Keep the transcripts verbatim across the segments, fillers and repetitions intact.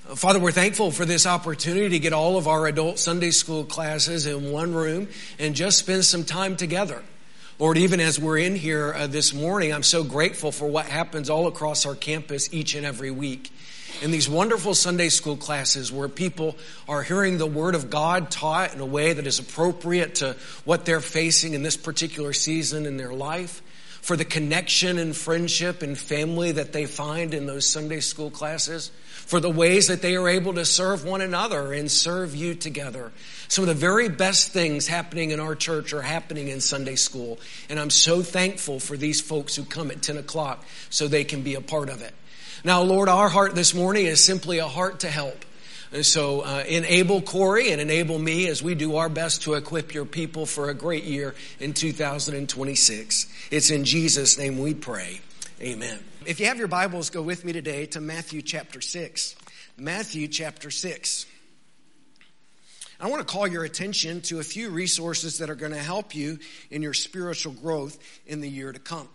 Father, we're thankful for this opportunity to get all of our adult Sunday school classes in one room and just spend some time together. Lord, even as we're in here uh, this morning, I'm so grateful for what happens all across our campus each and every week. In these wonderful Sunday school classes where people are hearing the Word of God taught in a way that is appropriate to what they're facing in this particular season in their life, for the connection and friendship and family that they find in those Sunday school classes, for the ways that they are able to serve one another and serve you together. Some of the very best things happening in our church are happening in Sunday school. And I'm so thankful for these folks who come at ten o'clock so they can be a part of it. Now, Lord, our heart this morning is simply a heart to help. And so uh, enable Corey and enable me as we do our best to equip your people for a great year in two thousand twenty-six. It's in Jesus' name we pray. Amen. If you have your Bibles, go with me today to Matthew chapter six. Matthew chapter six. I want to call your attention to a few resources that are going to help you in your spiritual growth in the year to come.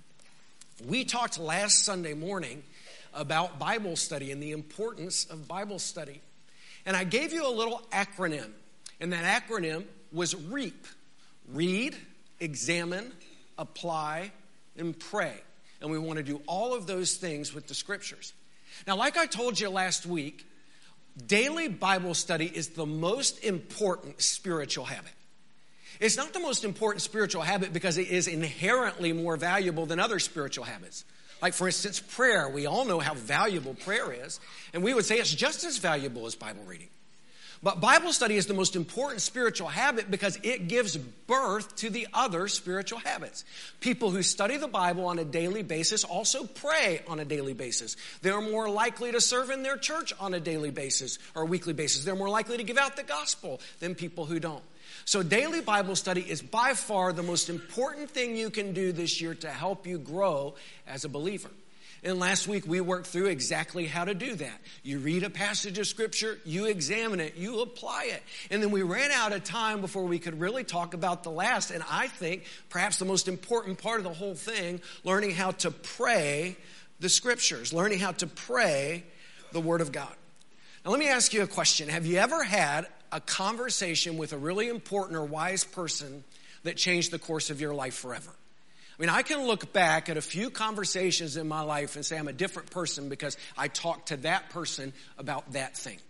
We talked last Sunday morning about Bible study and the importance of Bible study. And I gave you a little acronym, and that acronym was REAP. Read, examine, apply, and pray. And we want to do all of those things with the scriptures. Now, like I told you last week, daily Bible study is the most important spiritual habit. It's not the most important spiritual habit because it is inherently more valuable than other spiritual habits. Like, for instance, prayer. We all know how valuable prayer is. And we would say it's just as valuable as Bible reading. But Bible study is the most important spiritual habit because it gives birth to the other spiritual habits. People who study the Bible on a daily basis also pray on a daily basis. They're more likely to serve in their church on a daily basis or a weekly basis. They're more likely to give out the gospel than people who don't. So daily Bible study is by far the most important thing you can do this year to help you grow as a believer. And last week we worked through exactly how to do that. You read a passage of scripture, you examine it, you apply it. And then we ran out of time before we could really talk about the last, and I think perhaps the most important part of the whole thing, learning how to pray the scriptures, learning how to pray the Word of God. Now let me ask you a question. Have you ever had a conversation with a really important or wise person that changed the course of your life forever? I mean, I can look back at a few conversations in my life and say I'm a different person because I talked to that person about that thing.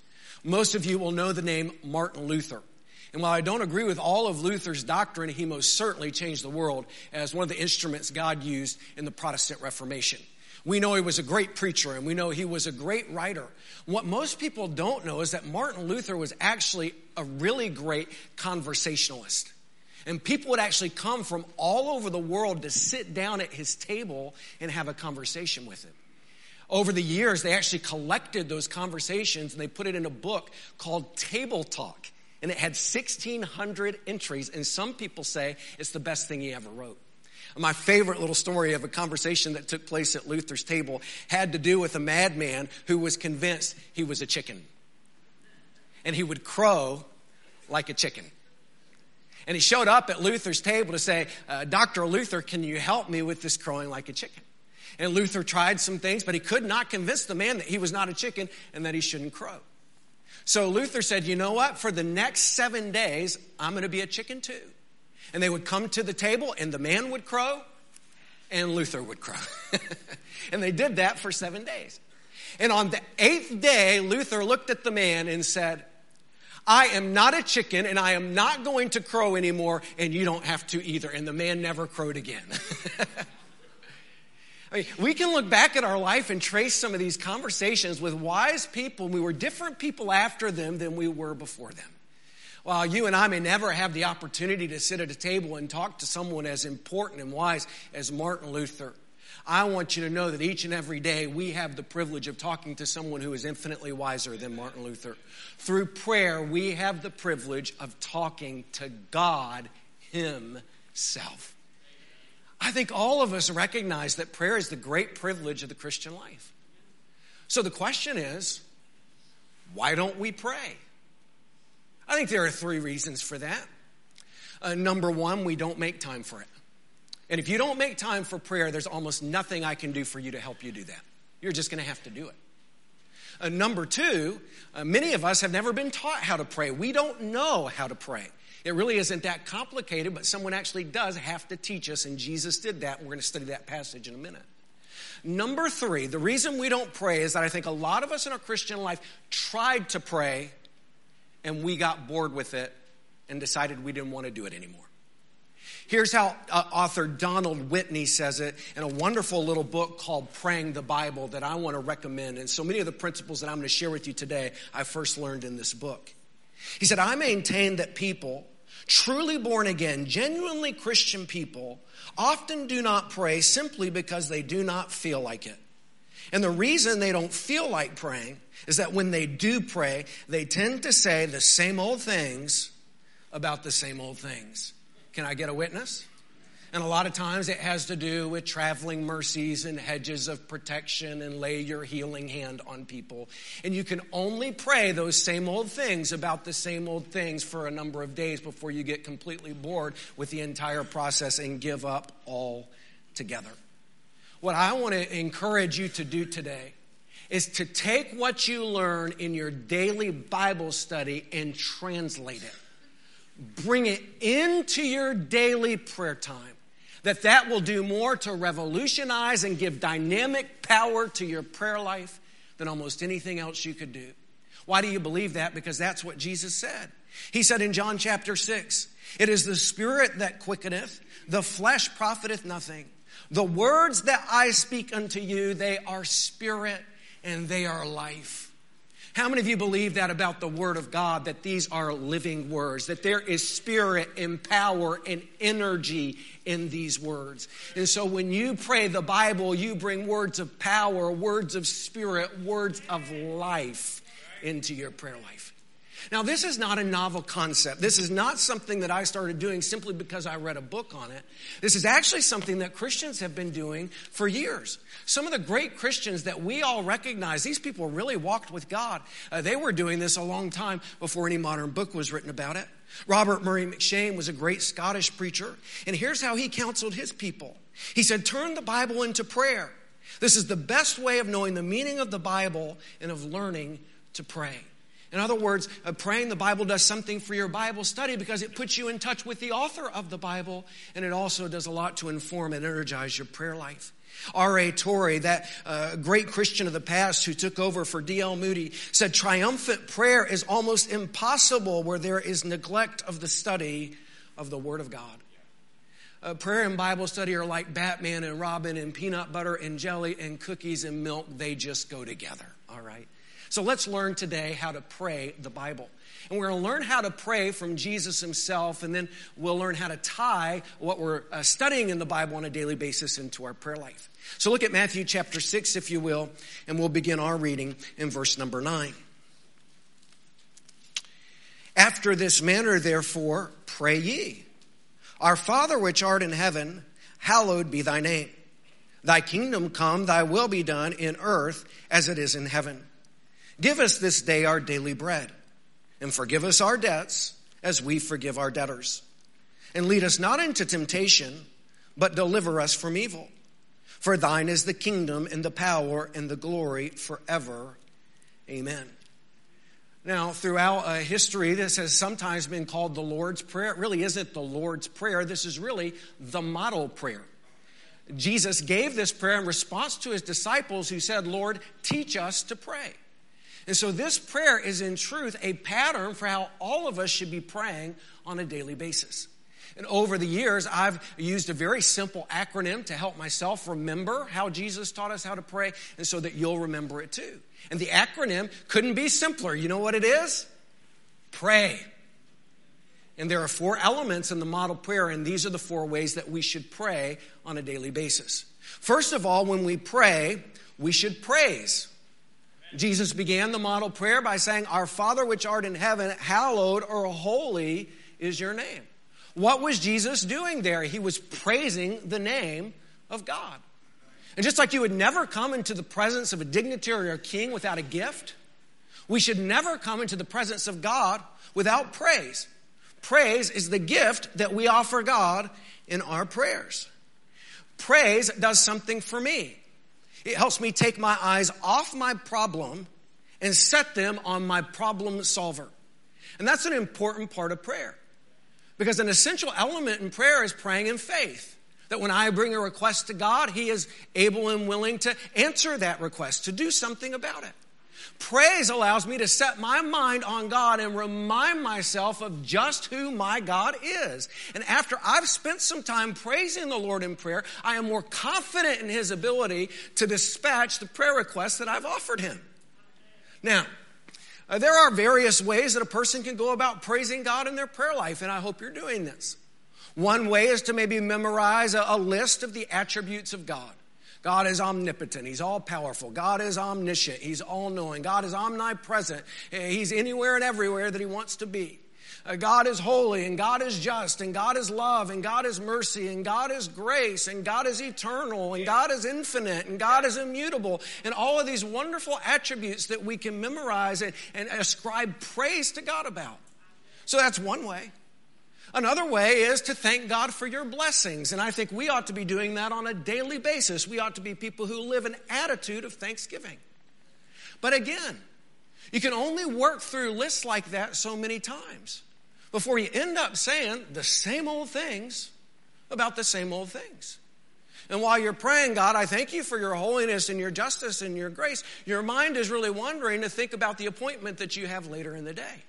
Most of you will know the name Martin Luther. And while I don't agree with all of Luther's doctrine, he most certainly changed the world as one of the instruments God used in the Protestant Reformation. We know he was a great preacher and we know he was a great writer. What most people don't know is that Martin Luther was actually a really great conversationalist. And people would actually come from all over the world to sit down at his table and have a conversation with him. Over the years, they actually collected those conversations and they put it in a book called Table Talk. And it had sixteen hundred entries. And some people say it's the best thing he ever wrote. My favorite little story of a conversation that took place at Luther's table had to do with a madman who was convinced he was a chicken. And he would crow like a chicken. And he showed up at Luther's table to say, uh, Doctor Luther, can you help me with this crowing like a chicken? And Luther tried some things, but he could not convince the man that he was not a chicken and that he shouldn't crow. So Luther said, you know what? For the next seven days, I'm going to be a chicken too. And they would come to the table and the man would crow and Luther would crow. And they did that for seven days. And on the eighth day, Luther looked at the man and said, I am not a chicken and I am not going to crow anymore and you don't have to either. And the man never crowed again. I mean, we can look back at our life and trace some of these conversations with wise people. We were different people after them than we were before them. While you and I may never have the opportunity to sit at a table and talk to someone as important and wise as Martin Luther, I want you to know that each and every day we have the privilege of talking to someone who is infinitely wiser than Martin Luther. Through prayer, we have the privilege of talking to God Himself. I think all of us recognize that prayer is the great privilege of the Christian life. So the question is, why don't we pray? I think there are three reasons for that. Uh, number one, we don't make time for it. And if you don't make time for prayer, there's almost nothing I can do for you to help you do that. You're just going to have to do it. Uh, number two, uh, many of us have never been taught how to pray. We don't know how to pray. It really isn't that complicated, but someone actually does have to teach us, and Jesus did that, and we're going to study that passage in a minute. Number three, the reason we don't pray is that I think a lot of us in our Christian life tried to pray, and we got bored with it and decided we didn't want to do it anymore. Here's how uh, author Donald Whitney says it in a wonderful little book called Praying the Bible that I want to recommend. And so many of the principles that I'm going to share with you today, I first learned in this book. He said, I maintain that people, truly born again, genuinely Christian people, often do not pray simply because they do not feel like it. And the reason they don't feel like praying is that when they do pray, they tend to say the same old things about the same old things. Can I get a witness? And a lot of times it has to do with traveling mercies and hedges of protection and lay your healing hand on people. And you can only pray those same old things about the same old things for a number of days before you get completely bored with the entire process and give up altogether. What I want to encourage you to do today is to take what you learn in your daily Bible study and translate it. Bring it into your daily prayer time. That that will do more to revolutionize and give dynamic power to your prayer life than almost anything else you could do. Why do you believe that? Because that's what Jesus said. He said in John chapter six, it is the Spirit that quickeneth, the flesh profiteth nothing. The words that I speak unto you, they are spirit and they are life. How many of you believe that about the Word of God, that these are living words, that there is spirit and power and energy in these words? And so when you pray the Bible, you bring words of power, words of spirit, words of life into your prayer life. Now, this is not a novel concept. This is not something that I started doing simply because I read a book on it. This is actually something that Christians have been doing for years. Some of the great Christians that we all recognize, these people really walked with God. Uh, they were doing this a long time before any modern book was written about it. Robert Murray McCheyne was a great Scottish preacher, and here's how he counseled his people. He said, turn the Bible into prayer. This is the best way of knowing the meaning of the Bible and of learning to pray. In other words, uh, praying the Bible does something for your Bible study because it puts you in touch with the author of the Bible, and it also does a lot to inform and energize your prayer life. R A Torrey, that uh, great Christian of the past who took over for D L Moody, said triumphant prayer is almost impossible where there is neglect of the study of the Word of God. Uh, prayer and Bible study are like Batman and Robin and peanut butter and jelly and cookies and milk. They just go together, all right? So let's learn today how to pray the Bible. And we're going to learn how to pray from Jesus himself, and then we'll learn how to tie what we're uh, studying in the Bible on a daily basis into our prayer life. So look at Matthew chapter six, if you will, and we'll begin our reading in verse number nine. After this manner, therefore, pray ye. Our Father which art in heaven, hallowed be thy name. Thy kingdom come, thy will be done in earth as it is in heaven. Give us this day our daily bread, and forgive us our debts as we forgive our debtors. And lead us not into temptation, but deliver us from evil. For thine is the kingdom and the power and the glory forever. Amen. Now, throughout uh, history, this has sometimes been called the Lord's Prayer. It really isn't the Lord's Prayer. This is really the model prayer. Jesus gave this prayer in response to his disciples who said, Lord, teach us to pray. And so this prayer is in truth a pattern for how all of us should be praying on a daily basis. And over the years, I've used a very simple acronym to help myself remember how Jesus taught us how to pray, and so that you'll remember it too. And the acronym couldn't be simpler. You know what it is? Pray. And there are four elements in the model prayer, and these are the four ways that we should pray on a daily basis. First of all, when we pray, we should praise. Jesus began the model prayer by saying, Our Father which art in heaven, hallowed or holy is your name. What was Jesus doing there? He was praising the name of God. And just like you would never come into the presence of a dignitary or a king without a gift, we should never come into the presence of God without praise. Praise is the gift that we offer God in our prayers. Praise does something for me. It helps me take my eyes off my problem and set them on my problem solver. And that's an important part of prayer. Because an essential element in prayer is praying in faith. That when I bring a request to God, He is able and willing to answer that request, to do something about it. Praise allows me to set my mind on God and remind myself of just who my God is. And after I've spent some time praising the Lord in prayer, I am more confident in His ability to dispatch the prayer requests that I've offered Him. Now, uh, there are various ways that a person can go about praising God in their prayer life, and I hope you're doing this. One way is to maybe memorize a, a list of the attributes of God. God is omnipotent. He's all-powerful. God is omniscient. He's all-knowing. God is omnipresent. He's anywhere and everywhere that He wants to be. Uh, God is holy, and God is just, and God is love, and God is mercy, and God is grace, and God is eternal, and God is infinite, and God is immutable, and all of these wonderful attributes that we can memorize and, and ascribe praise to God about. So that's one way. Another way is to thank God for your blessings. And I think we ought to be doing that on a daily basis. We ought to be people who live an attitude of thanksgiving. But again, you can only work through lists like that so many times before you end up saying the same old things about the same old things. And while you're praying, God, I thank you for your holiness and your justice and your grace, your mind is really wandering to think about the appointment that you have later in the day.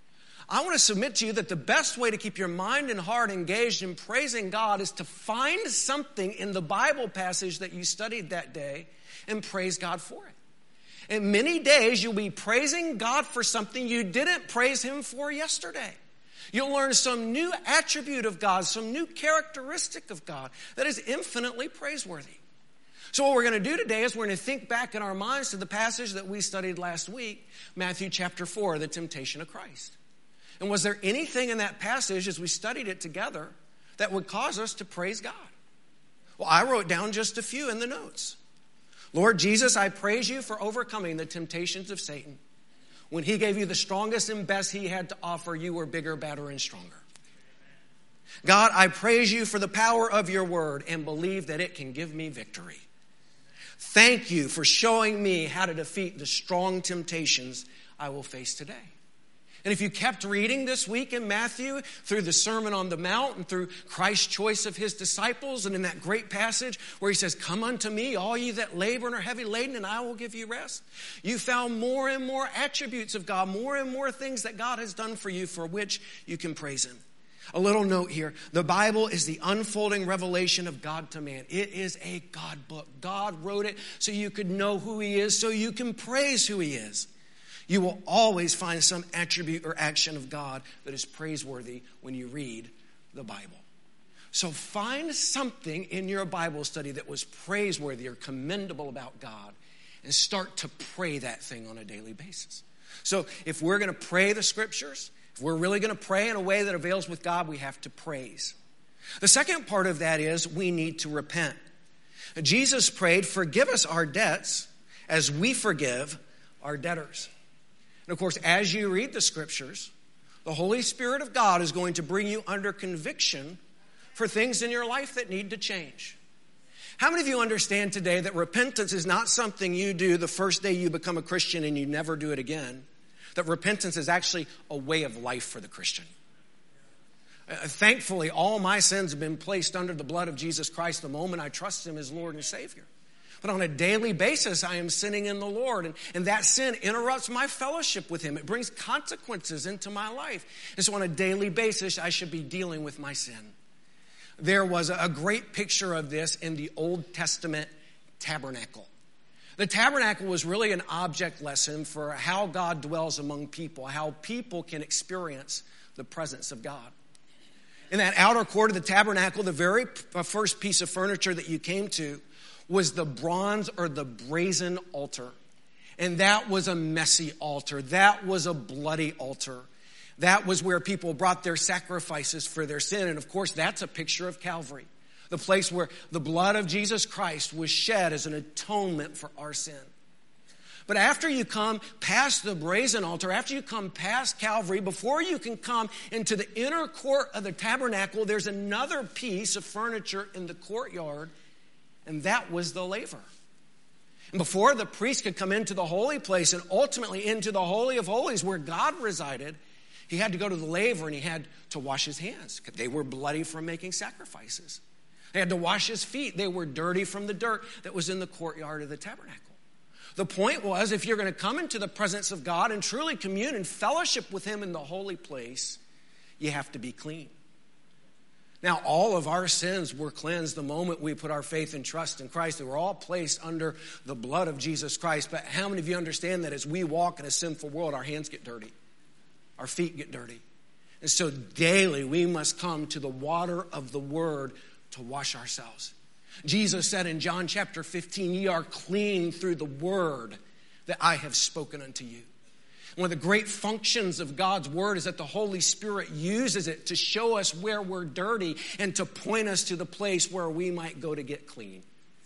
I want to submit to you that the best way to keep your mind and heart engaged in praising God is to find something in the Bible passage that you studied that day and praise God for it. And many days you'll be praising God for something you didn't praise Him for yesterday. You'll learn some new attribute of God, some new characteristic of God that is infinitely praiseworthy. So what we're going to do today is we're going to think back in our minds to the passage that we studied last week, Matthew chapter four, the temptation of Christ. And was there anything in that passage as we studied it together that would cause us to praise God? Well, I wrote down just a few in the notes. Lord Jesus, I praise you for overcoming the temptations of Satan. When he gave you the strongest and best he had to offer, you were bigger, better, and stronger. God, I praise you for the power of your word and believe that it can give me victory. Thank you for showing me how to defeat the strong temptations I will face today. And if you kept reading this week in Matthew through the Sermon on the Mount and through Christ's choice of his disciples and in that great passage where he says, come unto me, all you that labor and are heavy laden, and I will give you rest. You found more and more attributes of God, more and more things that God has done for you for which you can praise Him. A little note here. The Bible is the unfolding revelation of God to man. It is a God book. God wrote it so you could know who He is, so you can praise who He is. You will always find some attribute or action of God that is praiseworthy when you read the Bible. So find something in your Bible study that was praiseworthy or commendable about God and start to pray that thing on a daily basis. So if we're going to pray the scriptures, if we're really going to pray in a way that avails with God, we have to praise. The second part of that is we need to repent. Jesus prayed, forgive us our debts as we forgive our debtors. And of course, as you read the scriptures, the Holy Spirit of God is going to bring you under conviction for things in your life that need to change. How many of you understand today that repentance is not something you do the first day you become a Christian and you never do it again? That repentance is actually a way of life for the Christian. Uh, thankfully, all my sins have been placed under the blood of Jesus Christ the moment I trust Him as Lord and Savior. But on a daily basis, I am sinning in the Lord. And, and that sin interrupts my fellowship with Him. It brings consequences into my life. And so on a daily basis, I should be dealing with my sin. There was a, a great picture of this in the Old Testament tabernacle. The tabernacle was really an object lesson for how God dwells among people, how people can experience the presence of God. In that outer court of the tabernacle, the very first piece of furniture that you came to was the bronze or the brazen altar. And that was a messy altar. That was a bloody altar. That was where people brought their sacrifices for their sin. And of course, that's a picture of Calvary, the place where the blood of Jesus Christ was shed as an atonement for our sin. But after you come past the brazen altar, after you come past Calvary, before you can come into the inner court of the tabernacle, there's another piece of furniture in the courtyard. And that was the laver. And before the priest could come into the holy place and ultimately into the Holy of Holies where God resided, he had to go to the laver and he had to wash his hands. They were bloody from making sacrifices. He had to wash his feet. They were dirty from the dirt that was in the courtyard of the tabernacle. The point was, if you're going to come into the presence of God and truly commune and fellowship with him in the holy place, you have to be clean. Now, all of our sins were cleansed the moment we put our faith and trust in Christ. They were all placed under the blood of Jesus Christ. But how many of you understand that as we walk in a sinful world, our hands get dirty? Our feet get dirty. And so daily we must come to the water of the word to wash ourselves. Jesus said in John chapter fifteen, ye are clean through the word that I have spoken unto you. One of the great functions of God's word is that the Holy Spirit uses it to show us where we're dirty and to point us to the place where we might go to get clean.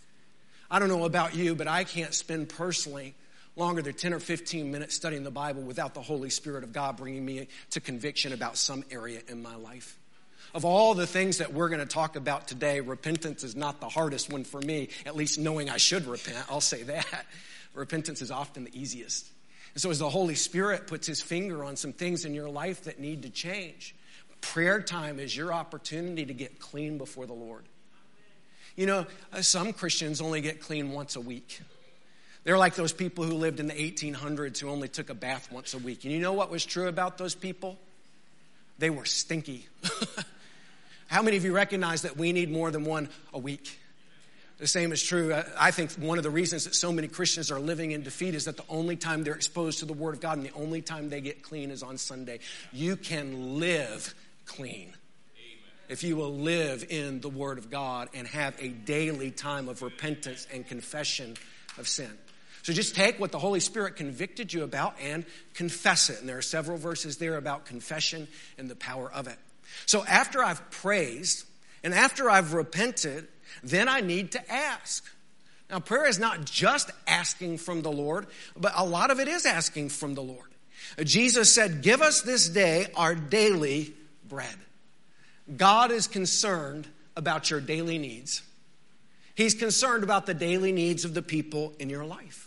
I don't know about you, but I can't spend personally longer than ten or fifteen minutes studying the Bible without the Holy Spirit of God bringing me to conviction about some area in my life. Of all the things that we're going to talk about today, repentance is not the hardest one for me, at least knowing I should repent. I'll say that. Repentance is often the easiest. And so as the Holy Spirit puts his finger on some things in your life that need to change, prayer time is your opportunity to get clean before the Lord. You know, some Christians only get clean once a week. They're like those people who lived in the eighteen hundreds who only took a bath once a week. And you know what was true about those people? They were stinky. How many of you recognize that we need more than one a week? The same is true. I think one of the reasons that so many Christians are living in defeat is that the only time they're exposed to the Word of God and the only time they get clean is on Sunday. You can live clean if you will live in the Word of God and have a daily time of repentance and confession of sin. So just take what the Holy Spirit convicted you about and confess it. And there are several verses there about confession and the power of it. So after I've praised and after I've repented, then I need to ask. Now, prayer is not just asking from the Lord, but a lot of it is asking from the Lord. Jesus said, give us this day our daily bread. God is concerned about your daily needs. He's concerned about the daily needs of the people in your life.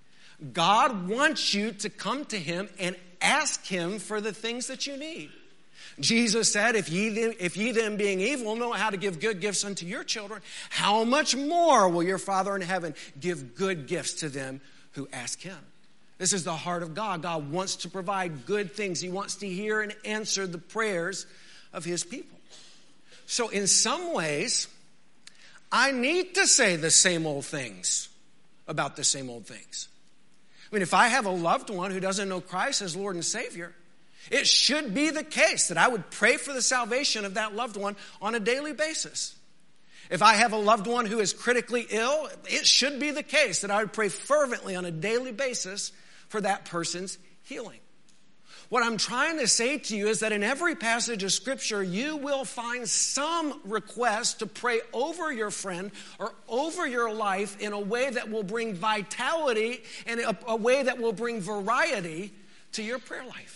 God wants you to come to him and ask him for the things that you need. Jesus said, if ye, then, if ye then being evil know how to give good gifts unto your children, how much more will your Father in heaven give good gifts to them who ask him? This is the heart of God. God wants to provide good things. He wants to hear and answer the prayers of his people. So in some ways, I need to say the same old things about the same old things. I mean, if I have a loved one who doesn't know Christ as Lord and Savior, it should be the case that I would pray for the salvation of that loved one on a daily basis. If I have a loved one who is critically ill, it should be the case that I would pray fervently on a daily basis for that person's healing. What I'm trying to say to you is that in every passage of Scripture, you will find some request to pray over your friend or over your life in a way that will bring vitality and a, a way that will bring variety to your prayer life.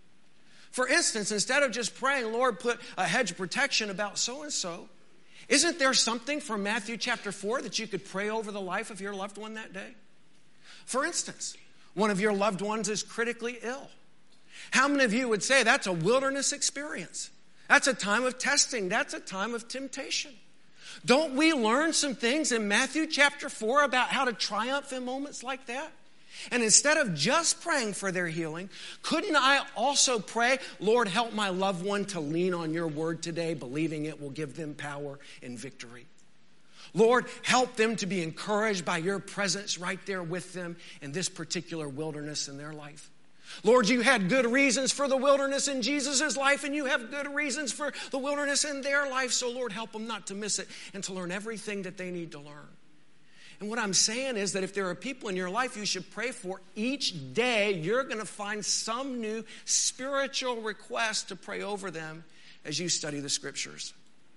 For instance, instead of just praying, Lord, put a hedge of protection about so-and-so, isn't there something from Matthew chapter four that you could pray over the life of your loved one that day? For instance, one of your loved ones is critically ill. How many of you would say that's a wilderness experience? That's a time of testing. That's a time of temptation. Don't we learn some things in Matthew chapter four about how to triumph in moments like that? And instead of just praying for their healing, couldn't I also pray, Lord, help my loved one to lean on your word today, believing it will give them power and victory? Lord, help them to be encouraged by your presence right there with them in this particular wilderness in their life. Lord, you had good reasons for the wilderness in Jesus' life, and you have good reasons for the wilderness in their life. So, Lord, help them not to miss it and to learn everything that they need to learn. And what I'm saying is that if there are people in your life you should pray for, each day you're going to find some new spiritual request to pray over them as you study the Scriptures.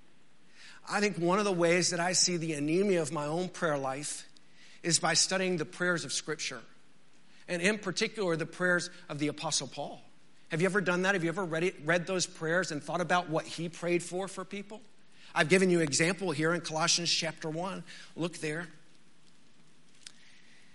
I think one of the ways that I see the anemia of my own prayer life is by studying the prayers of Scripture. And in particular, the prayers of the Apostle Paul. Have you ever done that? Have you ever read, it, read those prayers and thought about what he prayed for for people? I've given you an example here in Colossians chapter one. Look there.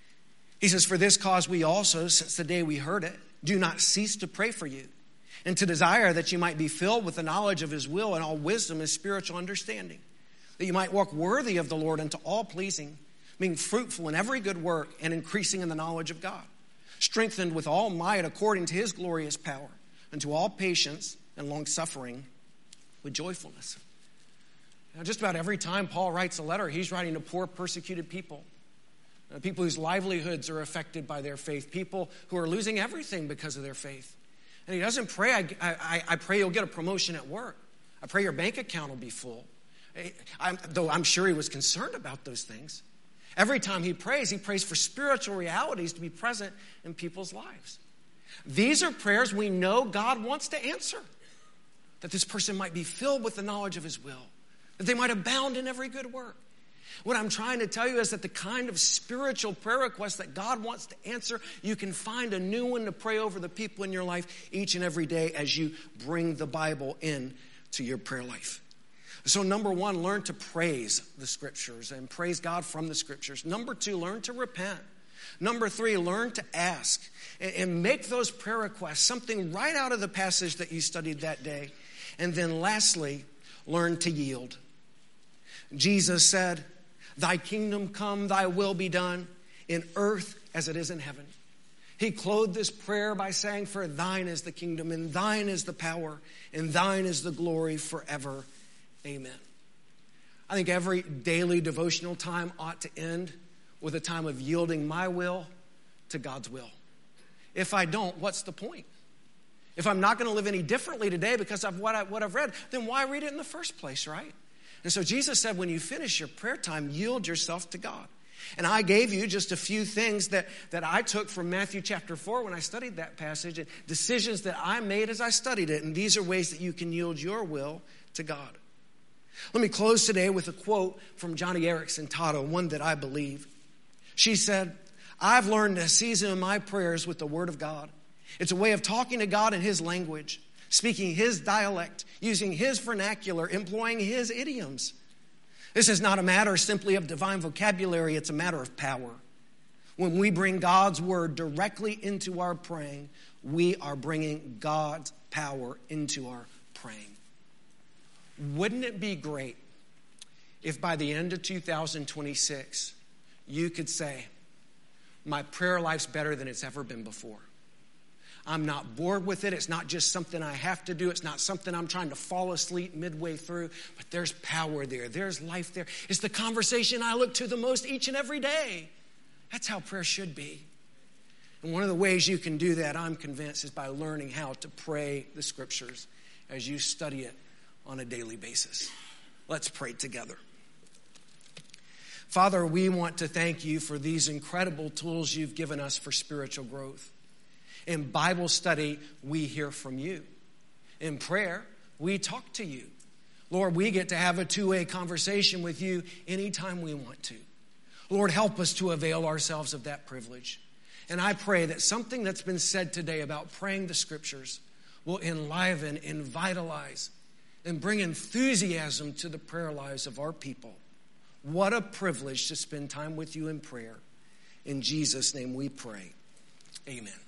He says, for this cause we also, since the day we heard it, do not cease to pray for you, and to desire that you might be filled with the knowledge of his will and all wisdom and spiritual understanding, that you might walk worthy of the Lord unto all pleasing, being fruitful in every good work and increasing in the knowledge of God, strengthened with all might according to his glorious power, unto all patience and long suffering with joyfulness. Now, just about every time Paul writes a letter, he's writing to poor, persecuted people. Uh, people whose livelihoods are affected by their faith. People who are losing everything because of their faith. And he doesn't pray, I, I, I pray you'll get a promotion at work. I pray your bank account will be full. I, though I'm sure he was concerned about those things. Every time he prays, he prays for spiritual realities to be present in people's lives. These are prayers we know God wants to answer. That this person might be filled with the knowledge of his will. That they might abound in every good work. What I'm trying to tell you is that the kind of spiritual prayer requests that God wants to answer, you can find a new one to pray over the people in your life each and every day as you bring the Bible in to your prayer life. So number one, learn to praise the scriptures and praise God from the scriptures. Number two, learn to repent. Number three, learn to ask and make those prayer requests something right out of the passage that you studied that day. And then lastly, learn to yield. Jesus said, thy kingdom come, thy will be done in earth as it is in heaven. He clothed this prayer by saying, for thine is the kingdom, and thine is the power, and thine is the glory forever. Amen. I think every daily devotional time ought to end with a time of yielding my will to God's will. If I don't, what's the point? If I'm not going to live any differently today because of what, I, what I've read, then why read it in the first place, right? And so Jesus said, when you finish your prayer time, yield yourself to God. And I gave you just a few things that, that I took from Matthew chapter four when I studied that passage, and decisions that I made as I studied it. And these are ways that you can yield your will to God. Let me close today with a quote from Johnny Erickson Tada, one that I believe. She said, I've learned to season my prayers with the Word of God. It's a way of talking to God in His language, speaking His dialect, using His vernacular, employing His idioms. This is not a matter simply of divine vocabulary, it's a matter of power. When we bring God's Word directly into our praying, we are bringing God's power into our praying. Wouldn't it be great if by the end of two thousand twenty-six, you could say, my prayer life's better than it's ever been before. I'm not bored with it. It's not just something I have to do. It's not something I'm trying to fall asleep midway through. But there's power there. There's life there. It's the conversation I look to the most each and every day. That's how prayer should be. And one of the ways you can do that, I'm convinced, is by learning how to pray the Scriptures as you study it on a daily basis. Let's pray together. Father, we want to thank you for these incredible tools you've given us for spiritual growth. In Bible study, we hear from you. In prayer, we talk to you. Lord, we get to have a two-way conversation with you anytime we want to. Lord, help us to avail ourselves of that privilege. And I pray that something that's been said today about praying the Scriptures will enliven and vitalize and bring enthusiasm to the prayer lives of our people. What a privilege to spend time with you in prayer. In Jesus' name we pray. Amen.